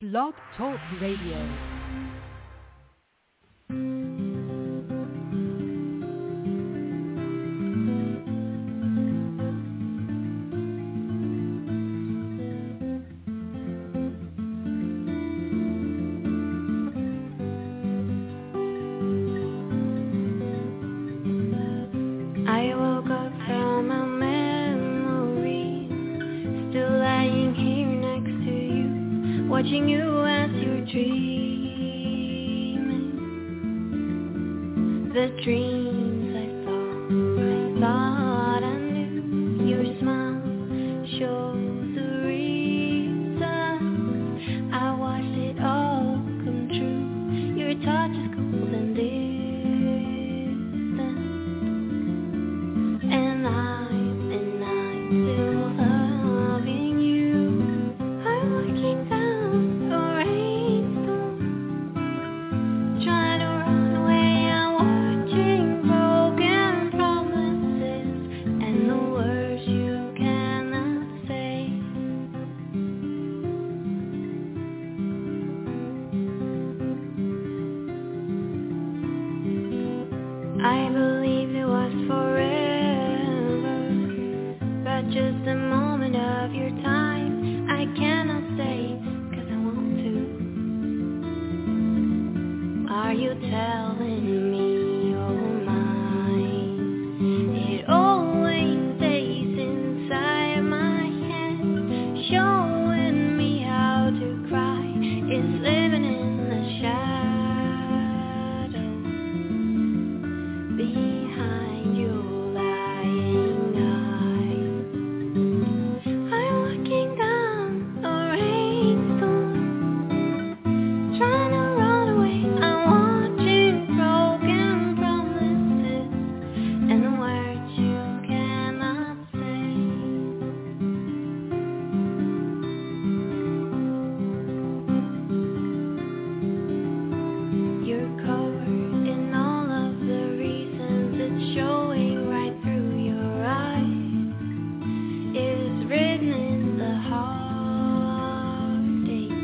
Blog Talk Radio. Watching you as you're dreaming, the dreams I thought I knew. Your smile shows the reason I watched it all come true. Your touch is cold and distant, and I'm still loving you. I'm looking down. I believed it was forever, but just a moment of your time. I cannot stay, 'cause I want to. Are you telling me you're mine? It always stays inside my head, showing me how to cry. It's living in the shadows. Behind your lying eyes, I'm looking down the rainstorm, trying to run away. I'm watching broken promises and the words you cannot say. You're covered in all of the reasons, it's showing right through your eyes. It's written in the heartache.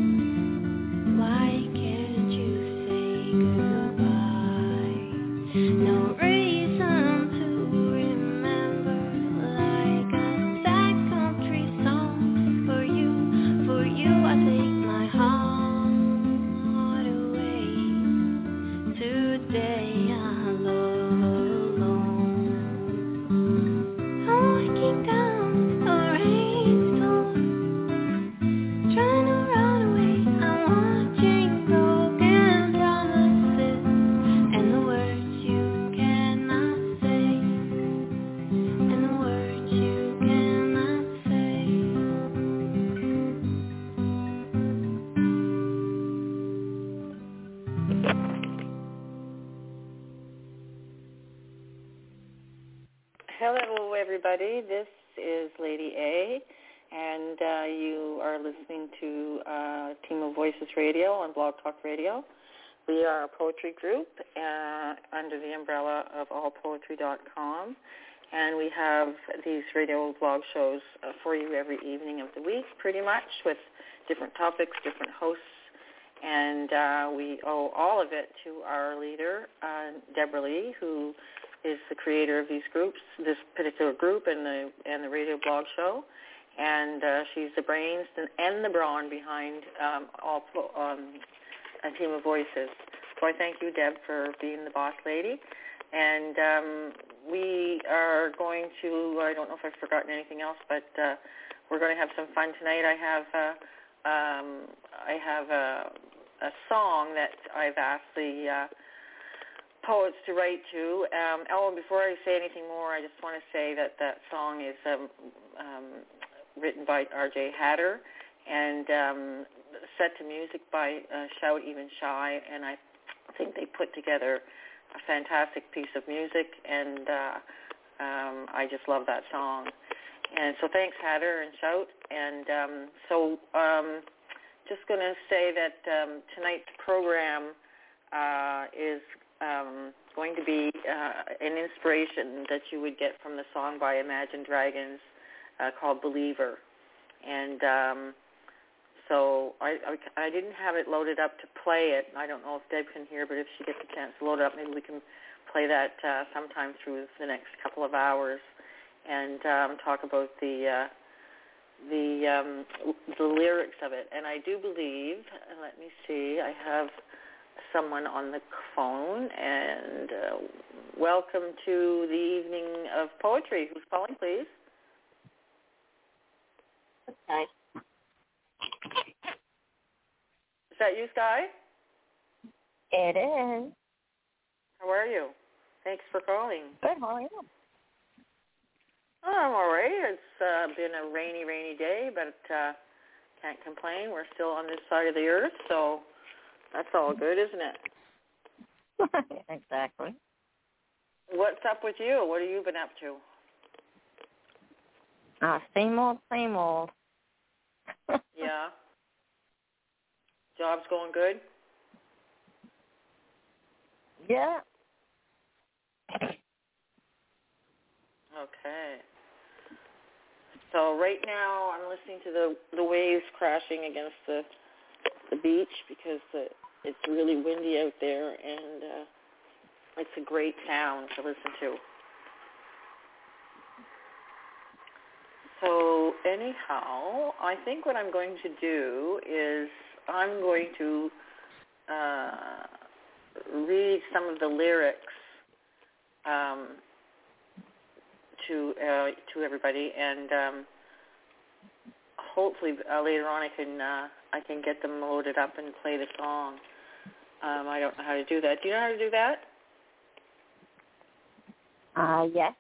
Why can't you say goodbye? No reason to remember, like a sad country song. For you I take my heart away. Today I'm alone. I'm looking down the rainstorm, trying to run away. I'm watching broken promises and the words you cannot say, and the words you cannot say. Hello, everybody. This is Lady A, and you are listening to Team of Voices Radio on Blog Talk Radio. We are a poetry group under the umbrella of allpoetry.com, and we have these radio blog shows for you every evening of the week, pretty much, with different topics, different hosts, and we owe all of it to our leader, Deborah Lee, who is the creator of these groups, this particular group and the radio blog show, and she's the brains and the brawn behind a Team of Voices. So I thank you, Deb, for being the boss lady. And we are going to, I don't know if I've forgotten anything else, but we're going to have some fun tonight. I have a song that I've asked the poets to write to. Before I say anything more, I just want to say that song is written by R.J. Hatter and set to music by Shout Even Shy, and I think they put together a fantastic piece of music, and I just love that song. And so thanks, Hatter and Shout. And just going to say that tonight's program is going to be an inspiration that you would get from the song by Imagine Dragons called Believer. And So I didn't have it loaded up to play it. I don't know if Deb can hear, but if she gets a chance to load it up, maybe we can play that sometime through the next couple of hours and talk about the lyrics of it. And I do believe, let me see, I have someone on the phone, and welcome to the evening of poetry. Who's calling, please? Hi. Is that you, Sky? It is. How are you? Thanks for calling. Good, how are you? Oh, I'm all right. It's been a rainy day, but can't complain. We're still on this side of the earth, so that's all good, isn't it? Exactly. What's up with you? What have you been up to? Same old, same old. Yeah. Job's going good? Yeah. Okay. So right now I'm listening to the waves crashing against the beach because it's really windy out there, and it's a great sound to listen to. So anyhow, I think what I'm going to do is I'm going to read some of the lyrics to everybody, and hopefully later on I can get them loaded up and play the song. I don't know how to do that. Do you know how to do that? Yes.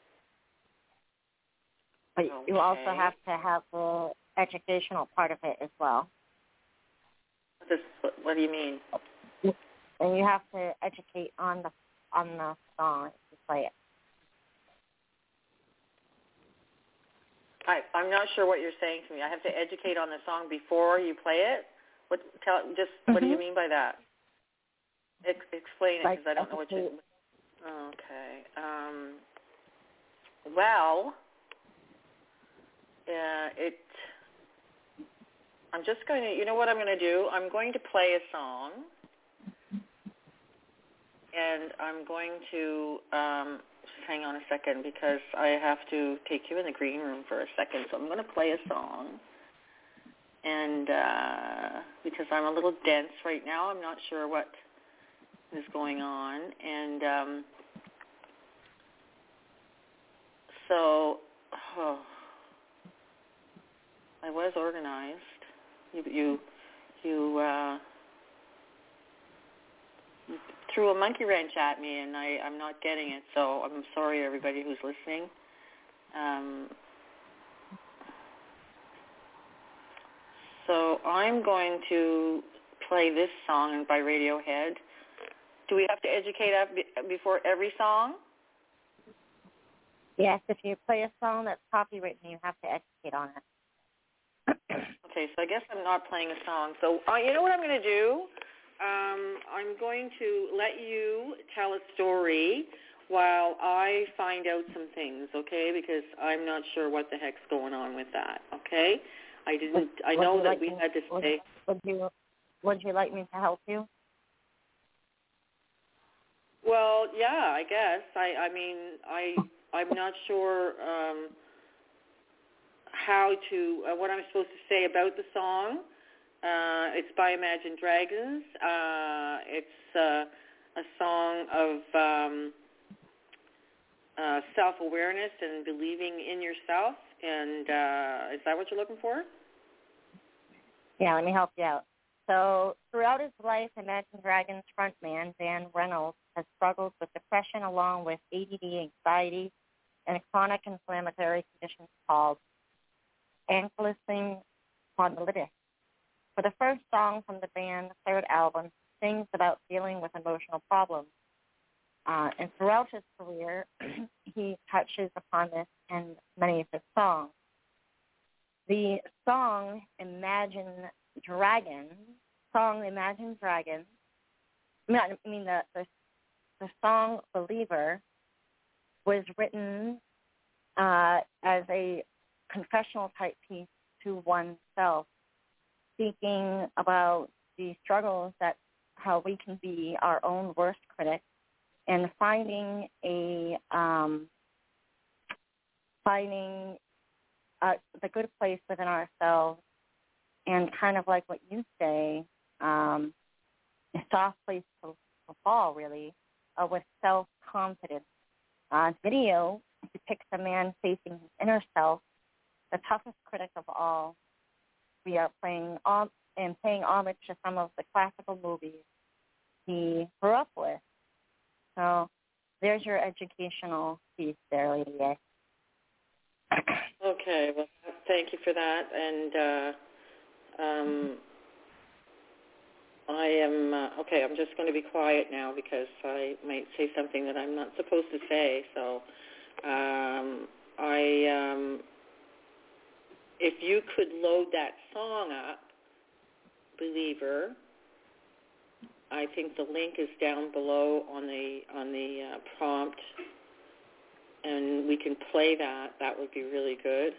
But Okay. you also have to have the educational part of it as well. What do you mean? And you have to educate on the song to play it. I'm not sure what you're saying to me. I have to educate on the song before you play it? What do you mean by that? Explain it, because I don't know what you... Okay. Well, I'm just going to... You know what I'm going to do? I'm going to play a song, and I'm going to... just hang on a second, because I have to take you in the green room for a second. So I'm going to play a song, and because I'm a little dense right now, I'm not sure what is going on, and so I was organized. You threw a monkey wrench at me, and I'm not getting it, so I'm sorry, everybody who's listening. So I'm going to play this song by Radiohead. Do we have to educate before every song? Yes, if you play a song that's copywritten, you have to educate on it. Okay, so I guess I'm not playing a song. So you know what I'm going to do? I'm going to let you tell a story while I find out some things, okay? Because I'm not sure what the heck's going on with that, okay? I know that we had to say... Would you like me to help you? Well, yeah, I guess. I'm not sure what I'm supposed to say about the song. It's by Imagine Dragons. It's a song of self-awareness and believing in yourself. And is that what you're looking for? Yeah, let me help you out. So throughout his life, Imagine Dragons frontman Dan Reynolds has struggled with depression along with ADD, anxiety, and a chronic inflammatory condition called ankylosing spondylitis. For the first song from the band's third album, he sings about dealing with emotional problems. And throughout his career, he touches upon this in many of his songs. The song Imagine Dragons, the song Believer was written as a confessional type piece to oneself. speaking about the struggles that how we can be our own worst critic and finding the good place within ourselves, and kind of like what you say, a soft place to fall, really, with self-confidence. Video depicts a man facing his inner self, the toughest critic of all. We are paying homage to some of the classical movies he grew up with. So there's your educational piece there, Lady A. Okay, well, thank you for that. And I am, I'm just going to be quiet now because I might say something that I'm not supposed to say. So if you could load that song up, Believer, I think the link is down below on the prompt, and we can play that. That would be really good.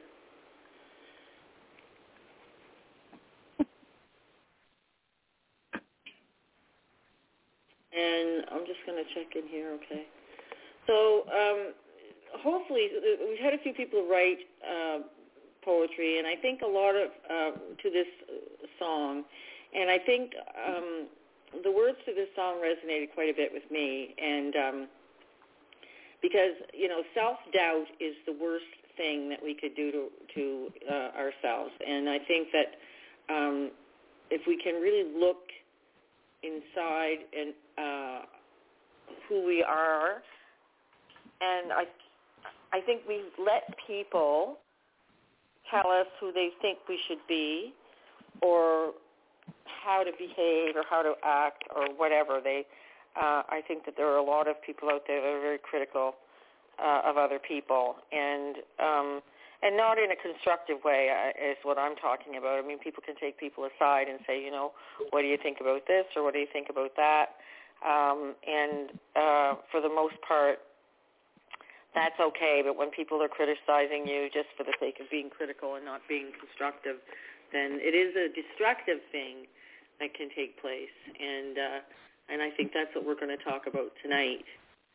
And I'm just going to check in here, okay. So hopefully, we've had a few people write poetry, and I think a lot of to this song, and I think the words to this song resonated quite a bit with me, and because, self-doubt is the worst thing that we could do to ourselves, and I think that if we can really look inside and who we are, and I think we let people tell us who they think we should be, or how to behave, or how to act, or whatever. I think that there are a lot of people out there that are very critical of other people, and not in a constructive way is what I'm talking about. I mean, people can take people aside and say, what do you think about this, or what do you think about that? And for the most part, that's okay. But when people are criticizing you just for the sake of being critical and not being constructive, then it is a destructive thing that can take place. And I think that's what we're going to talk about tonight.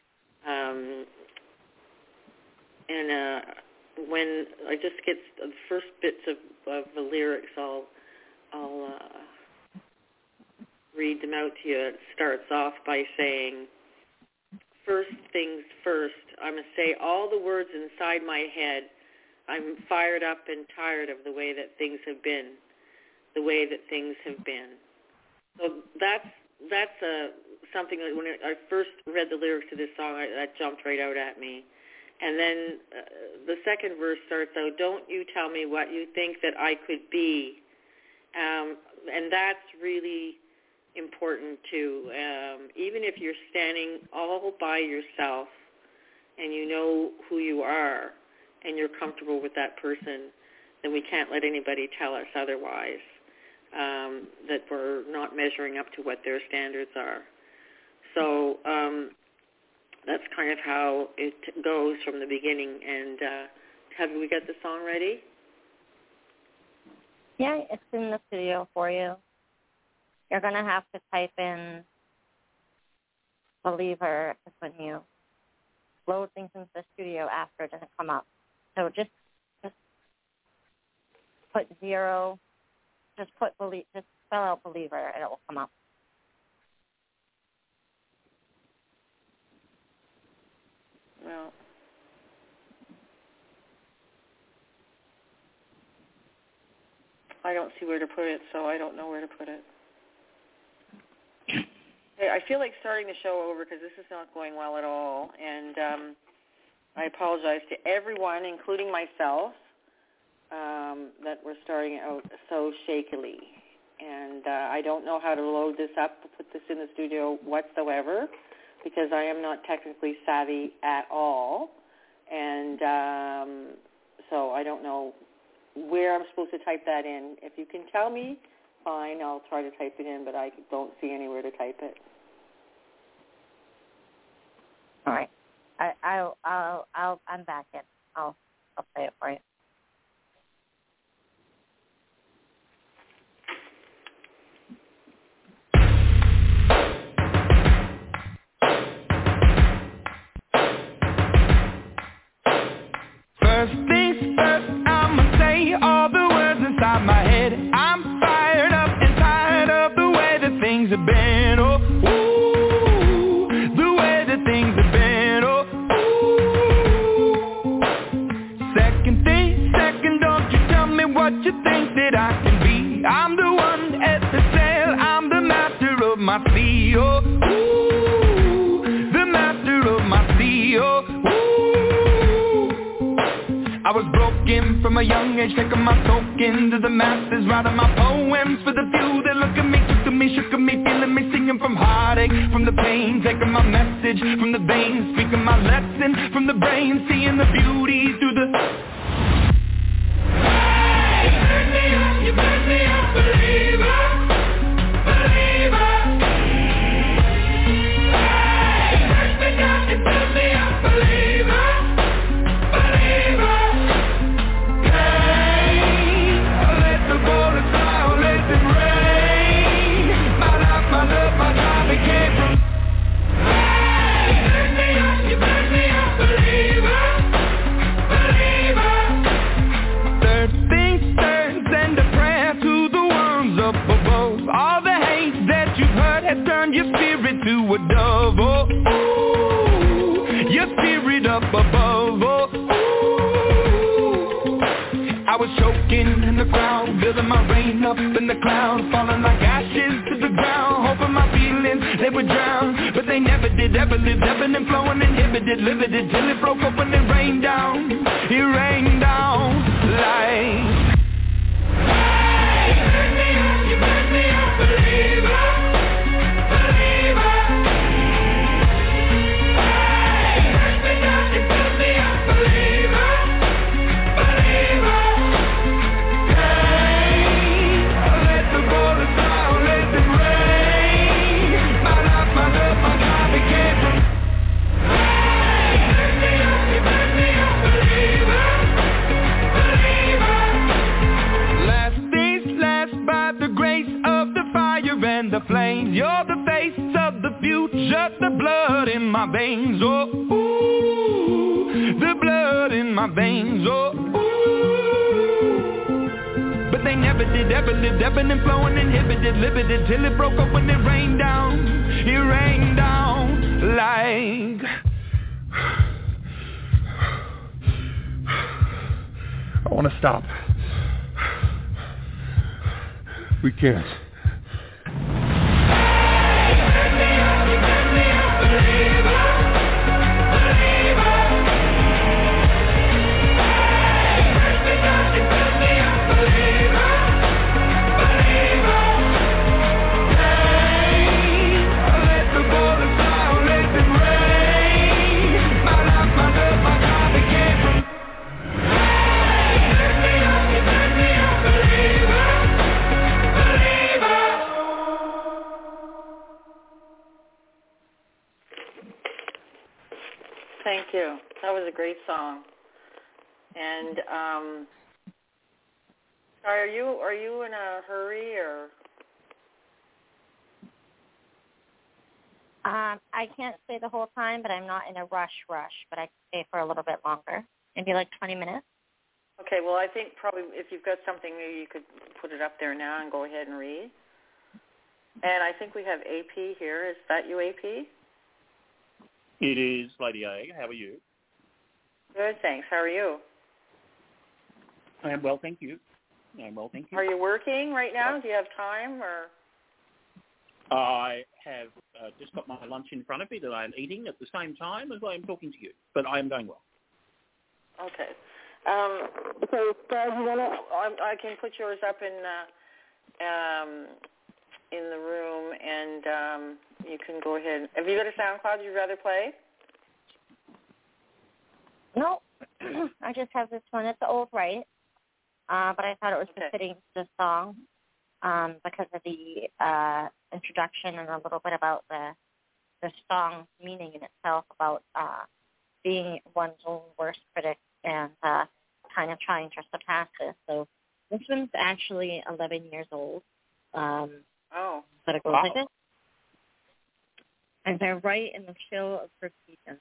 When I just get the first bits of the lyrics, I'll read them out to you. It starts off by saying, first things first, I'm going to say all the words inside my head. I'm fired up and tired of the way that things have been, the way that things have been. So that's something that when I first read the lyrics to this song, that jumped right out at me. And then the second verse starts out, don't you tell me what you think that I could be. And that's really important too. Even if you're standing all by yourself and you know who you are and you're comfortable with that person, then we can't let anybody tell us otherwise, that we're not measuring up to what their standards are. So that's kind of how it goes from the beginning. And have we got the song ready? Yeah, it's in the studio for you. You're going to have to type in Believer when you load things into the studio after it doesn't come up. So just put zero, just spell out Believer and it will come up. Well, I don't see where to put it, so I don't know where to put it. I feel like starting the show over because this is not going well at all, and I apologize to everyone, including myself, that we're starting out so shakily. And I don't know how to load this up, to put this in the studio whatsoever, because I am not technically savvy at all. And so I don't know where I'm supposed to type that in. If you can tell me, fine, I'll try to type it in, but I don't see anywhere to type it. All right. I'm back in. I'll play it for you. my sea, oh, ooh, the master of my sea, oh, ooh. I was broken from a young age, taking my token to the masses, writing my poems for the few that look at me, took to me, shook at me, feeling me, singing from heartache, from the pain, taking my message from the veins, speaking my lesson from the brain, seeing the beauty through the... Hey, you burn me up, believer, believer. Hey, burn me down, you burn me up, believer, believer. Your spirit to a dove, oh, ooh, your spirit up above, oh, ooh. I was choking in the crowd, building my rain up in the clouds, falling like ashes to the ground, hoping my feelings, they would drown, but they never did, ever lived, ebbing and flowing, inhibited, limited, till it broke open and rained down, it rained down like... Hey, you burn me up, believer. And the flames, you're the face of the future, the blood in my veins, oh, ooh, the blood in my veins, oh, ooh. But they never did, ever lived, ebbing and flowing, inhibited, limited, till it broke open and rained down like... I want to stop. We can't. Thank you. That was a great song. And are you in a hurry or? I can't stay the whole time, but I'm not in a rush. But I can stay for a little bit longer, maybe like 20 minutes. Okay. Well, I think probably if you've got something, maybe you could put it up there now and go ahead and read. And I think we have AP here. Is that you, AP? It is Lady A. How are you? Good, thanks. How are you? I am well, thank you. Are you working right now? Do you have time, or? I have just got my lunch in front of me that I'm eating at the same time as I am talking to you, but I am going well. Okay. So, you wanna? I can put yours up in the room, and you can go ahead. Have you got a SoundCloud you'd rather play? No, I just have this one. It's old, right? But I thought it was befitting to the song because of the introduction and a little bit about the song's meaning in itself about being one's own worst critic and kind of trying to surpass this. So this one's actually 11 years old. But it goes like this. As I write in the chill of her season.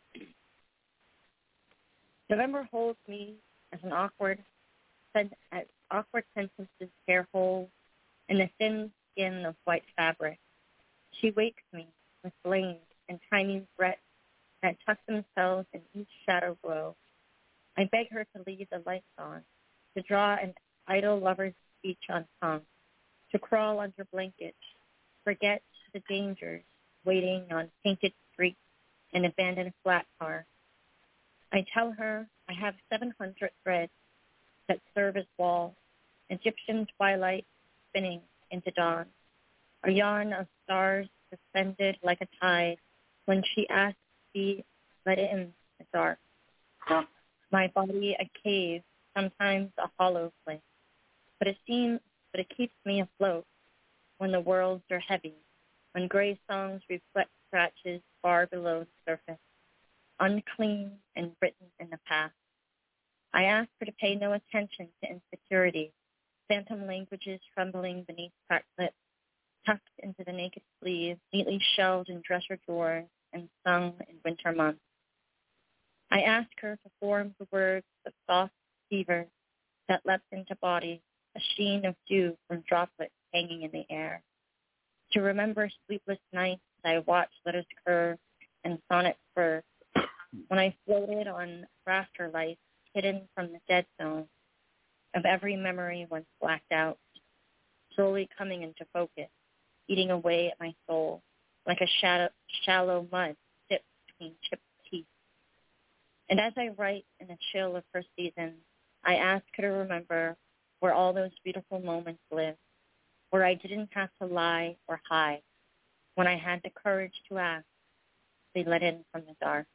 November holds me as an awkward sentences tear holes in the thin skin of white fabric. She wakes me with flames and tiny threats that tuck themselves in each shadow glow. I beg her to leave the lights on, to draw an idle lover's speech on tongue, to crawl under blankets, forget the dangers waiting on painted streets and abandoned flat cars. I tell her I have 700 threads that serve as walls, Egyptian twilight spinning into dawn, a yarn of stars suspended like a tide when she asks to be let in the dark. My body a cave, sometimes a hollow place, but it keeps me afloat when the worlds are heavy, when gray songs reflect scratches far below the surface, unclean and written in the past. I ask her to pay no attention to insecurity, phantom languages trembling beneath cracked lips, tucked into the naked sleeves, neatly shelved in dresser drawers and sung in winter months. I ask her to form the words of soft fevers that leapt into bodies, a sheen of dew from droplets hanging in the air. To remember sleepless nights I watched letters curve and sonnets burst, when I floated on rafter lights hidden from the dead zone of every memory once blacked out, slowly coming into focus, eating away at my soul like a shallow mud dipped between chipped teeth. And as I write in the chill of her season, I ask her to remember where all those beautiful moments live, where I didn't have to lie or hide, when I had the courage to ask, to be let in from the dark.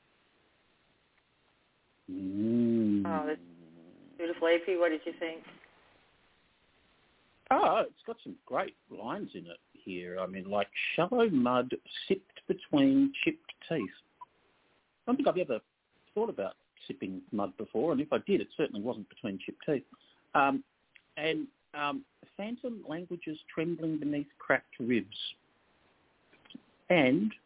Oh, that's beautiful. AP, what did you think? Oh, it's got some great lines in it here. I mean, like shallow mud sipped between chipped teeth. I don't think I've ever thought about sipping mud before, and if I did, it certainly wasn't between chipped teeth. And phantom languages trembling beneath cracked ribs. And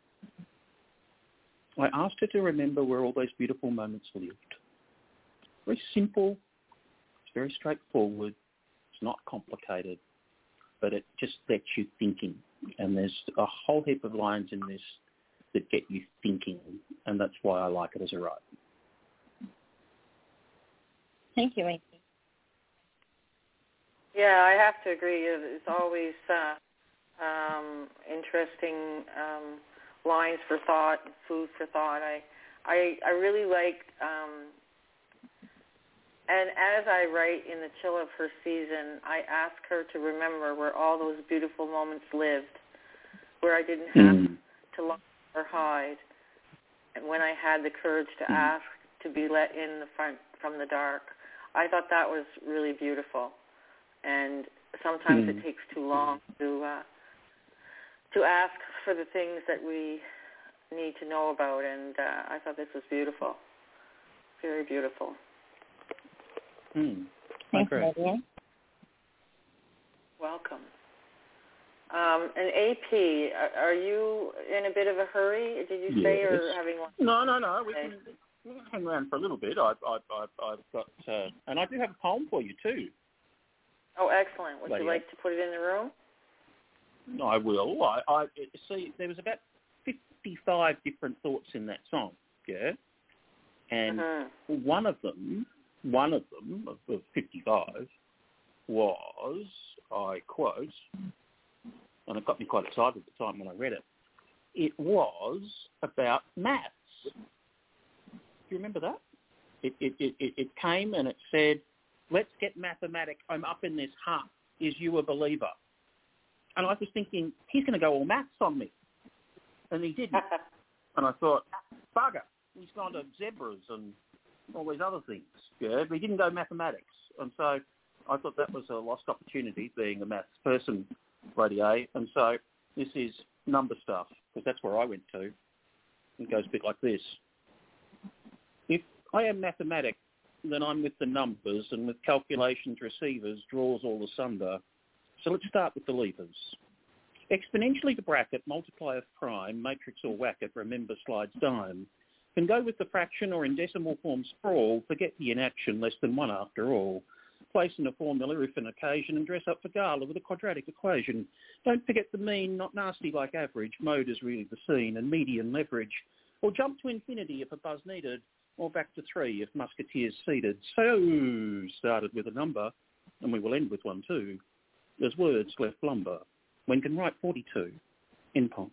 I asked her to remember where all those beautiful moments lived. Very simple. It's very straightforward. It's not complicated, but it just gets you thinking. And there's a whole heap of lines in this that get you thinking, and that's why I like it as a write. Thank you, AP. Yeah, I have to agree. It's always interesting lines for thought, food for thought. I really like, and as I write in the chill of her season, I ask her to remember where all those beautiful moments lived, where I didn't have to lie or hide, and when I had the courage to ask to be let in from the dark. I thought that was really beautiful, and sometimes it takes too long to ask for the things that we need to know about, and I thought this was beautiful, very beautiful. Thank you, Lydia. Welcome. And AP, are you in a bit of a hurry? Did you say, or having one? No. We can hang around for a little bit. I've got, and I do have a poem for you too. Oh, excellent. Would you like to put it in the room? I will. I see. There was about 55 different thoughts in that song. Yeah, and one of them of 55 was, I quote, and it got me quite excited at the time when I read it. It was about maths. Do you remember that? It came and it said, "Let's get mathematics. I'm up in this hut. Is you a believer?" And I was thinking, he's going to go all maths on me. And he didn't. And I thought, bugger, he's gone to zebras and all these other things. Yeah, but he didn't go mathematics. And so I thought that was a lost opportunity, being a maths person, Lady A. And so this is number stuff, because that's where I went to. It goes a bit like this. If I am mathematic, then I'm with the numbers, and with calculations, receivers, draws all asunder. So let's start with the levers. Exponentially to bracket, multiply of prime, matrix or whack it, remember slides dime. Can go with the fraction or in decimal form sprawl, forget the inaction, less than one after all. Place in a formula if an occasion, and dress up for gala with a quadratic equation. Don't forget the mean, not nasty like average, mode is really the scene, and median leverage. Or jump to infinity if a buzz needed, or back to 3 if musketeers seated. So started with a number, and we will end with one too. There's words left lumber. One can write 42. in poem.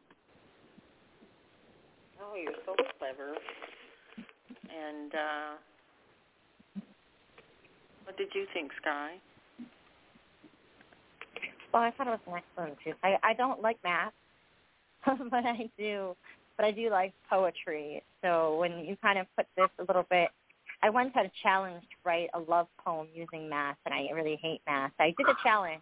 Oh, you're so clever. And what did you think, Sky? Well, I thought it was an excellent piece. I don't like math, but I do like poetry. So when you kind of put this a little bit, I once had a challenge to write a love poem using math, and I really hate math. I did a challenge.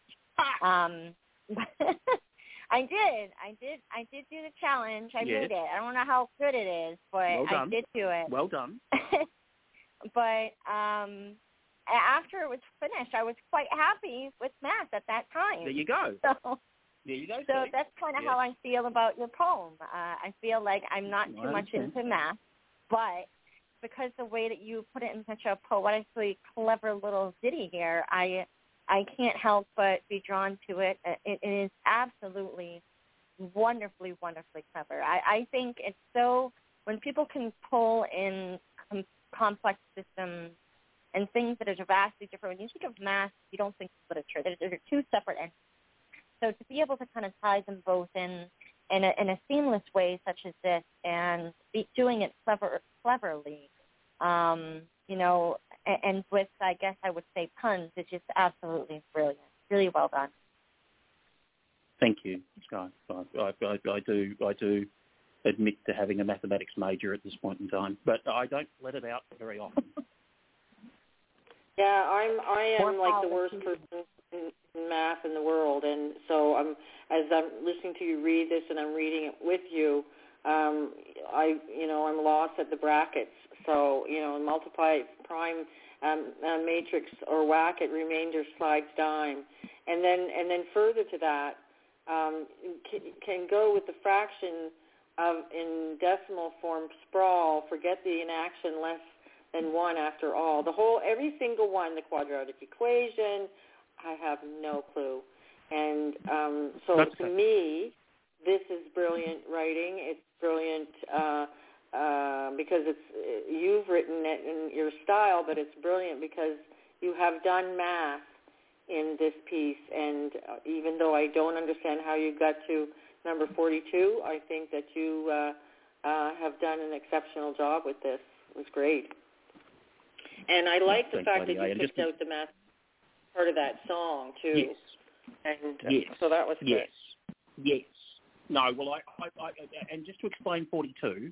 I did do the challenge. I made it. I don't know how good it is, but I did do it. Well done. But after it was finished, I was quite happy with math at that time. There you go. So, there you go. So that's kind of how I feel about your poem. I feel like I'm not too much into math, but because the way that you put it in such a poetically clever little ditty here, I can't help but be drawn to it. It is absolutely wonderfully, wonderfully clever. I think it's so, when people can pull in complex systems and things that are vastly different. When you think of math, you don't think of literature. They're two separate entities. So to be able to kind of tie them both in a seamless way such as this and be doing it cleverly, you know, and with, I guess I would say, puns, it's just absolutely brilliant. Really well done. Thank you, Sky. I do admit to having a mathematics major at this point in time, but I don't let it out very often. Yeah, I am like the worst person in math in the world, and so as I'm listening to you read this and I'm reading it with you, I'm lost at the brackets. So, multiply prime matrix or whack it, remainder slides dime, and then further to that can go with the fraction of in decimal form sprawl. Forget the inaction less than one after all. Every single one, the quadratic equation, I have no clue. And so to me, this is brilliant writing. It's brilliant because you've written it in your style, but it's brilliant because you have done math in this piece. And even though I don't understand how you got to number 42, I think that you have done an exceptional job with this. It was great. And I like the fact that you picked out the math part of that song, too. Yes. And yes. So that was good. Yes. No, well, I and just to explain 42,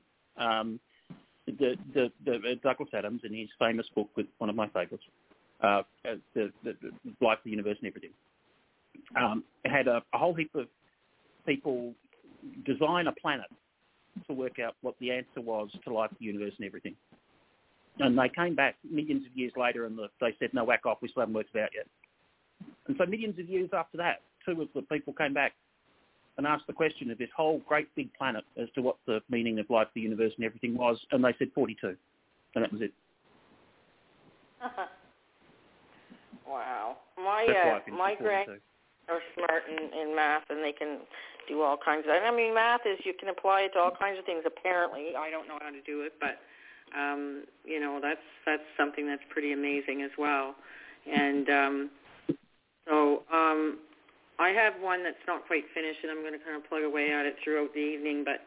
the Douglas Adams in his famous book, with one of my favourites, the Life, the Universe and Everything, had a whole heap of people design a planet to work out what the answer was to life, the universe and everything. And they came back millions of years later and they said, no, whack off, we still haven't worked it out yet. And so millions of years after that, two of the people came back and asked the question of this whole great big planet as to what the meaning of life, the universe and everything was, and they said 42. And that was it. Wow. My grandparents are smart in math, and they can do all kinds of, and I mean, math is, you can apply it to all kinds of things, apparently. I don't know how to do it, but, that's something that's pretty amazing as well. And I have one that's not quite finished, and I'm going to kind of plug away at it throughout the evening, but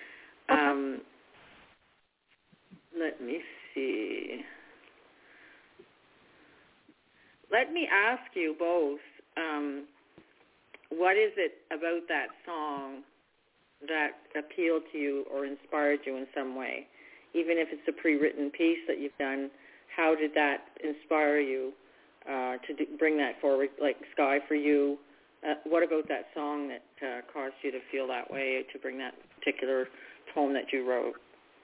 let me see. Let me ask you both, what is it about that song that appealed to you or inspired you in some way? Even if it's a pre-written piece that you've done, how did that inspire you to bring that forward? Like, Sky, for you, what about that song that caused you to feel that way, to bring that particular poem that you wrote?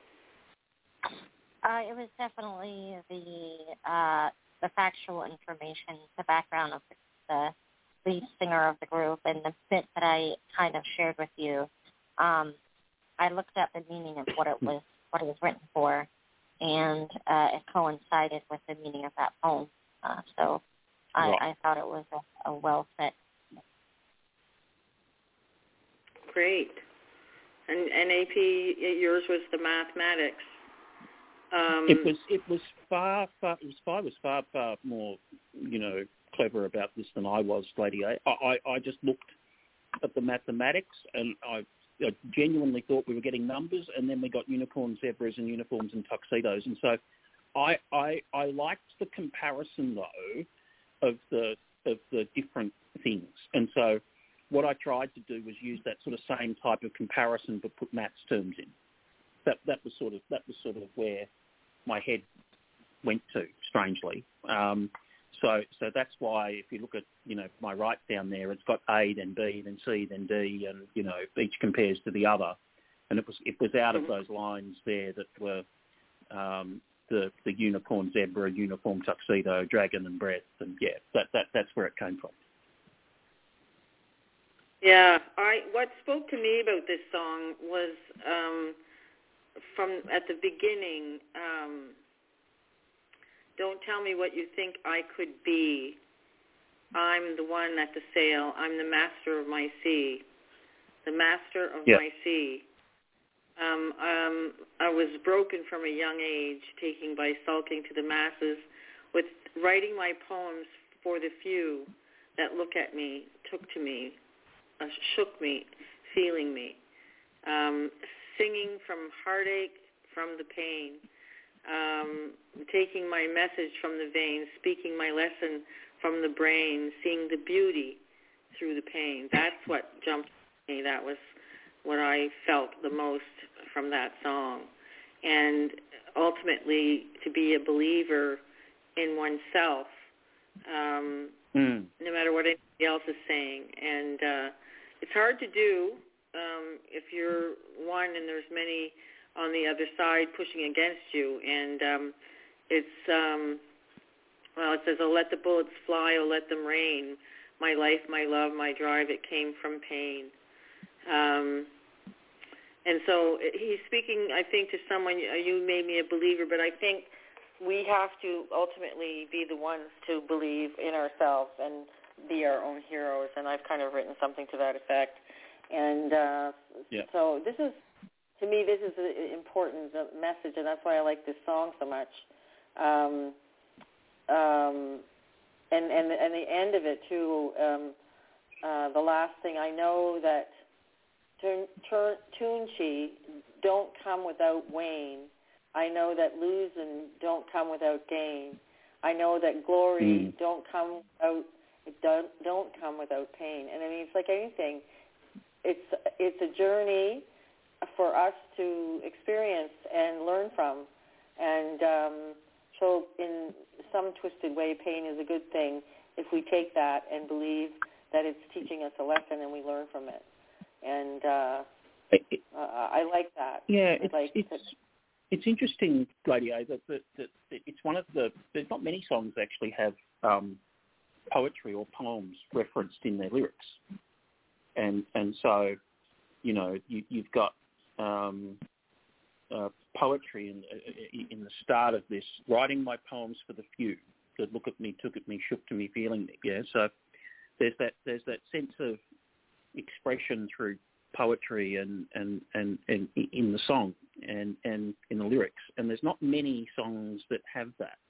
It was definitely the factual information, the background of the lead singer of the group, and the bit that I kind of shared with you. I looked up the meaning of what it was written for, and it coincided with the meaning of that poem. So I thought it was a well fit. Great. And AP, yours was the mathematics. It was far more, clever about this than I was, Lady A. I just looked of the mathematics, and I genuinely thought we were getting numbers, and then we got unicorns, zebras, and uniforms and tuxedos. And so I liked the comparison, though, of the different things. And so what I tried to do was use that sort of same type of comparison, but put Matt's terms in. That was sort of where my head went to, strangely. So that's why if you look at, my write down there, it's got A, then B, then C, then D, and, each compares to the other. And it was out of those lines there that were the unicorn, zebra, uniform, tuxedo, dragon, and breath. And, that's where it came from. Yeah, what spoke to me about this song was from at the beginning, don't tell me what you think I could be. I'm the one at the sail. I'm the master of my sea. The master of my sea. I was broken from a young age, taking by sulking to the masses, with writing my poems for the few that look at me, took to me, shook me, feeling me, singing from heartache, from the pain, taking my message from the veins, speaking my lesson from the brain, seeing the beauty through the pain. That's what jumped at me. That was what I felt the most from that song. And ultimately, to be a believer in oneself, no matter what anybody else is saying. And it's hard to do if you're one and there's many on the other side pushing against you. And it says, oh, let the bullets fly, oh, let them rain. My life, my love, my drive, it came from pain. And so he's speaking, I think, to someone, you made me a believer, but I think we have to ultimately be the ones to believe in ourselves and be our own heroes. And I've kind of written something to that effect. And so this is, to me, this is an important message, and that's why I like this song so much. And the end of it, too, the last thing, I know that Tunchi don't come without Wayne. I know that losing don't come without gain. I know that glory don't come without pain. And I mean, it's like anything. It's a journey for us to experience and learn from. And so in some twisted way, pain is a good thing if we take that and believe that it's teaching us a lesson and we learn from it. And I like that. Yeah, it's interesting, Lady A, that it's one of there's not many songs that actually have poetry or poems referenced in their lyrics. And so, you've got poetry in the start of this, writing my poems for the few that look at me, took at me, shook to me, feeling me. Yeah, so there's that sense of expression through poetry and in the song and in the lyrics, and there's not many songs that have that.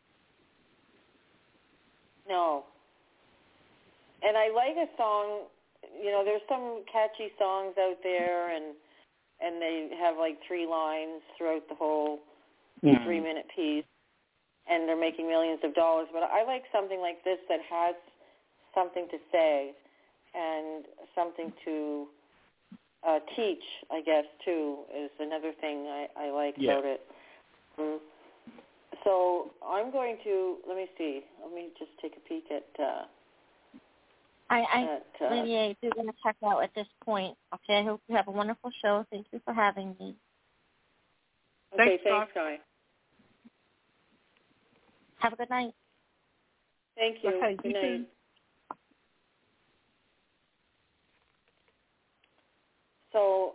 No. And I like a song, there's some catchy songs out there, and they have like 3 lines throughout the whole 3-minute piece, and they're making millions of dollars. But I like something like this that has something to say and something to teach, I guess, too, is another thing I like about it. So I'm going to, let me just take a peek at... Lady A, we're going to check out at this point. Okay, I hope you have a wonderful show. Thank you for having me. Okay, thanks, Guy. Have a good night. Thank you. Okay, good night. So,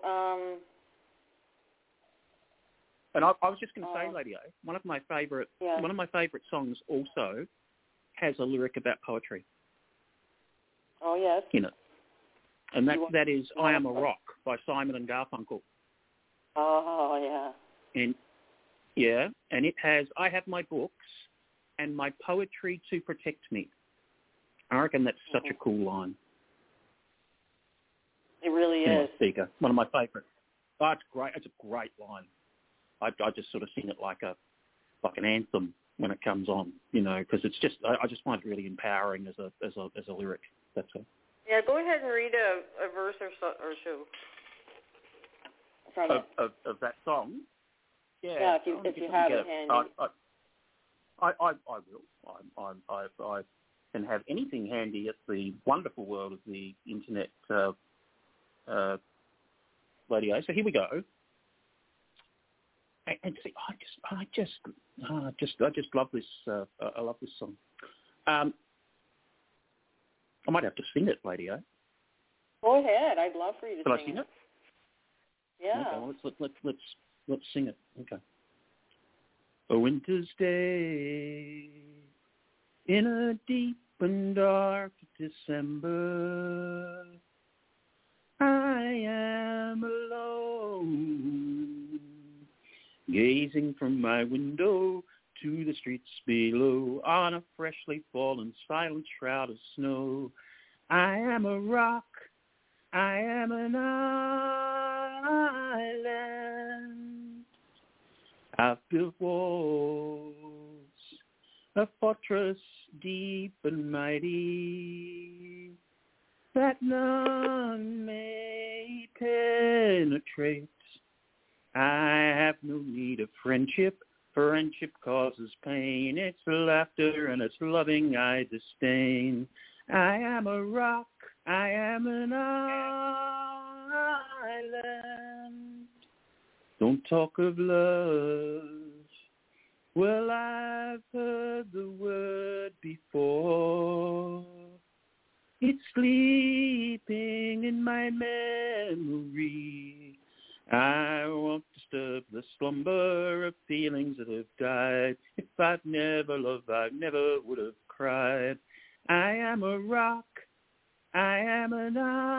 and I was just going to say, Lady A, one of my favorite songs also has a lyric about poetry. Oh, yes. In it. And that is I Am a Rock by Simon and Garfunkel. Oh, yeah. And it has, I have my books and my poetry to protect me. I reckon that's such a cool line. It really Anyway, is. Speaker, one of my favourites. Oh, it's great. It's a great line. I just sort of sing it like an anthem when it comes on, because it's just I just find it really empowering as a lyric. That's all. Yeah, go ahead and read a verse or two from it. Of that song. Yeah, if you have it handy. I will. I can have anything handy at the wonderful world of the internet, Lady A. So here we go. And see, I just love this. I love this song. I might have to sing it, Lady A. Go ahead. I'd love for you to sing it. Shall I sing it? Yeah. Okay, well, let's sing it. Okay. A winter's day in a deep and dark December, I am alone, gazing from my window to the streets below on a freshly fallen silent shroud of snow. I am a rock, I am an island. I've built walls, a fortress deep and mighty, that none may penetrate. I have no need of friendship. Friendship causes pain. It's laughter and it's loving I disdain. I am a rock. I am an island. Don't talk of love. Well, I've heard the word before. It's sleeping in my memory. I won't disturb the slumber of feelings that have died. If I'd never loved, I never would have cried. I am a rock. I am an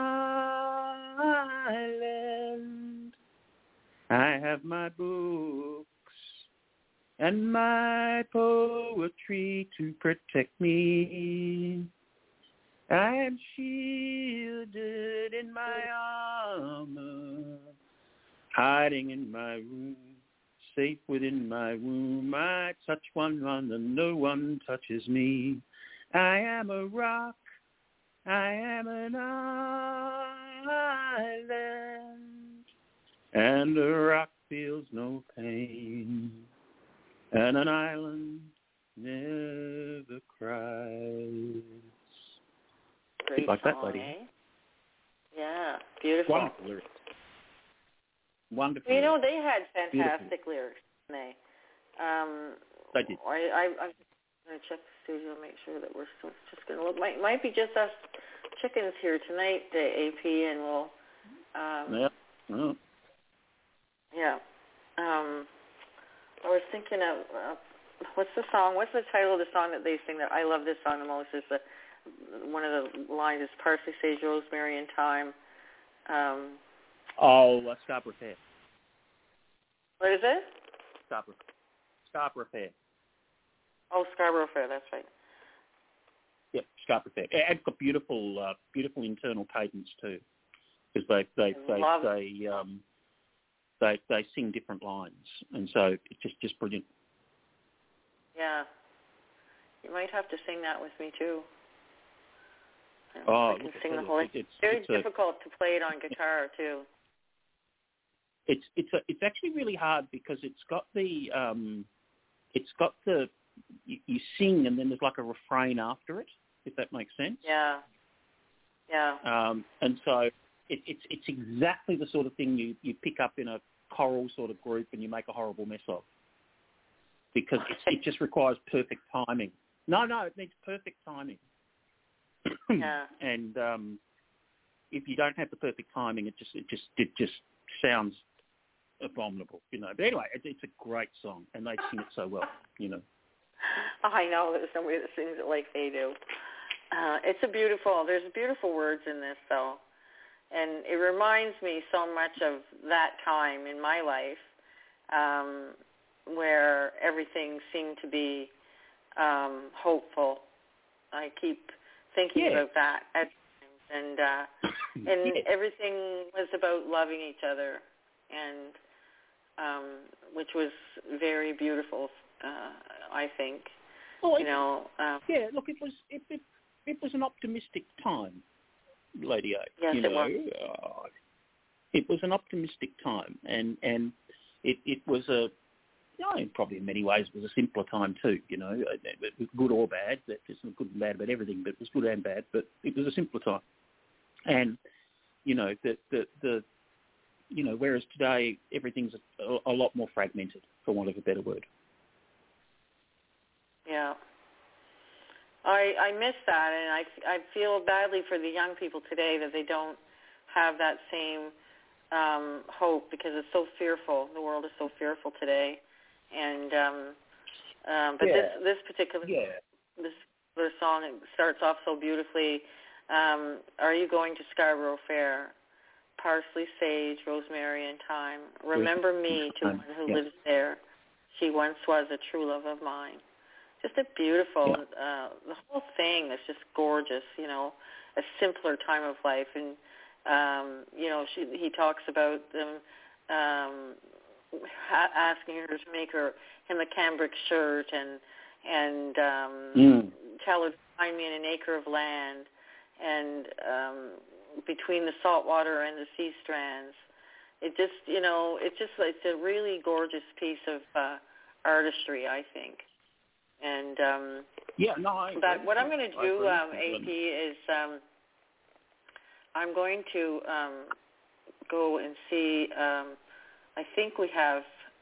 island. I have my books and my poetry to protect me. I am shielded in my armor, hiding in my room, safe within my womb. I touch one and no one touches me. I am a rock, I am an island, and a rock feels no pain, and an island never cries. Great like song, that, lady. Eh? Yeah, beautiful. Wonderful lyrics. Wonderful. Well, they had fantastic lyrics, didn't they? They did. I'm going to check the studio and make sure that we're still just going to look. Might be just us chickens here tonight, the AP, and we'll... Yeah. I was thinking of... what's the song? What's the title of the song that they sing that I love this song the most? Is one of the lines is Parsley, Sage, Rosemary, and Thyme. Scarborough Fair. What is it? Scarborough Fair. Oh, Scarborough Fair, that's right. Yep, Scarborough Fair. It's got beautiful internal cadence too, because they sing different lines, and so it's just brilliant. Yeah, you might have to sing that with me too. I can sing the whole. It's very difficult to play it on guitar too. It's actually really hard because it's got the you sing and then there's like a refrain after it, if that makes sense. Yeah. And so it's exactly the sort of thing you pick up in a choral sort of group and you make a horrible mess of, because it just requires perfect timing. No, it needs perfect timing. Yeah. And if you don't have the perfect timing, it just sounds abominable, But anyway, it's a great song, and they sing it so well, I know there's somebody that sings it like they do. There's beautiful words in this, though, and it reminds me so much of that time in my life where everything seemed to be hopeful. I keep thinking about that at times, and everything was about loving each other, and which was very beautiful, I think. Well, yeah. Look, it was an optimistic time, Lady A. Yes, it was. It was an optimistic time, and it was probably in many ways it was a simpler time too. It was good or bad. There's not good and bad about everything, but it was good and bad. But it was a simpler time, and whereas today everything's a lot more fragmented, for want of a better word. Yeah. I miss that, and I feel badly for the young people today that they don't have that same hope, because it's so fearful. The world is so fearful today, and but this particular song, it starts off so beautifully. Are you going to Scarborough Fair? Parsley, sage, rosemary, and thyme. Remember me to one who lives there. She once was a true love of mine. Just a beautiful, the whole thing is just gorgeous, a simpler time of life. And, he talks about them asking her to make him a cambric shirt and tell her to find me in an acre of land, and between the salt water and the sea strands. It just, it's a really gorgeous piece of artistry, I think. And but what I'm going to do, AP, is I'm going to go and see. I think we have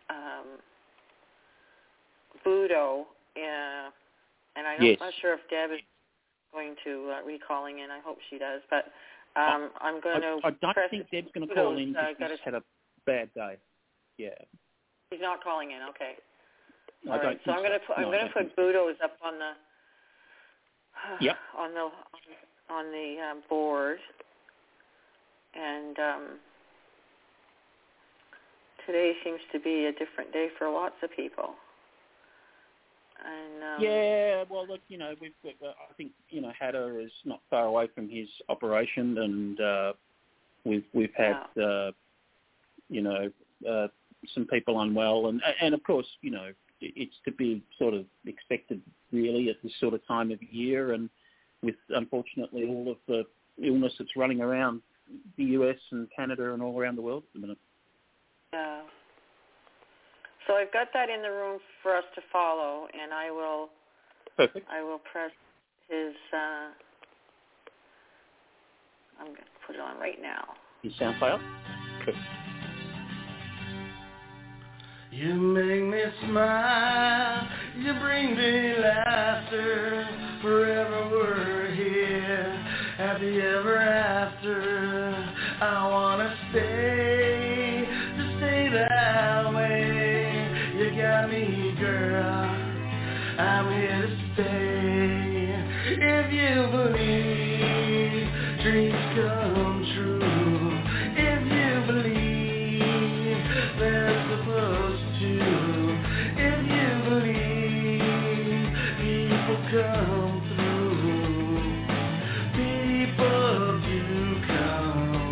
Budo, and I'm not sure if Deb is going to recalling in. I hope she does, but I'm going to. I don't think Deb's going to call in because he's had a bad day. Yeah. He's not calling in. Okay. All right. So I'm going to put Budo's up on the on the board, and today seems to be a different day for lots of people. And well, look, I think Hatter is not far away from his operation, and we've had some people unwell, and of course, it's to be sort of expected really at this sort of time of year, and with unfortunately all of the illness that's running around the US and Canada and all around the world at the minute. Yeah. So I've got that in the room for us to follow, and I will. Perfect. I will press his. I'm going to put it on right now. His sound file. Perfect. You make me smile, you bring me laughter, forever we're here, happy ever after. I wanna stay that way. You got me, girl, I'm here to stay. If you believe dreams come true, if you believe they're supposed to, if you believe people come through, people do come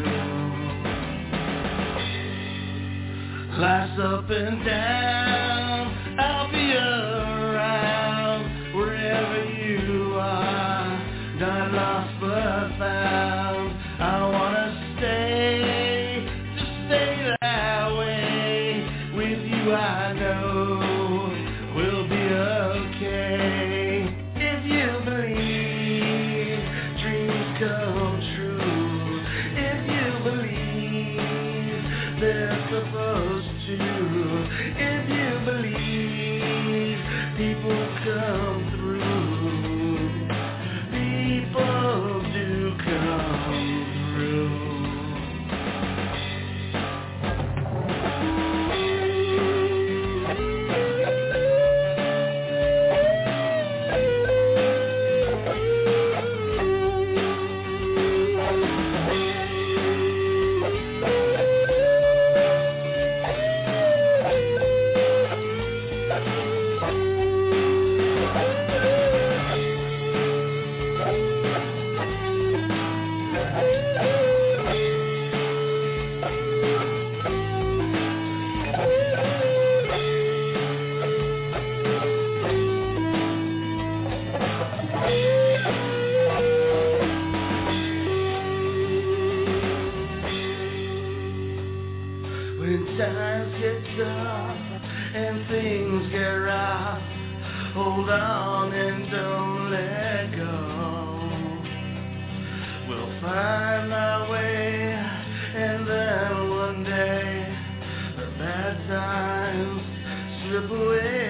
through. Life's up and down, I'll be around wherever you are, not lost but found. I wanna stay, just stay that way. With you I know we'll be okay. If you believe dreams come true, if you believe they're supposed to, if you believe people come through, people do come through. When times get tough and things get rough, hold on and don't let go. We'll find our way, and then one day the bad times slip away.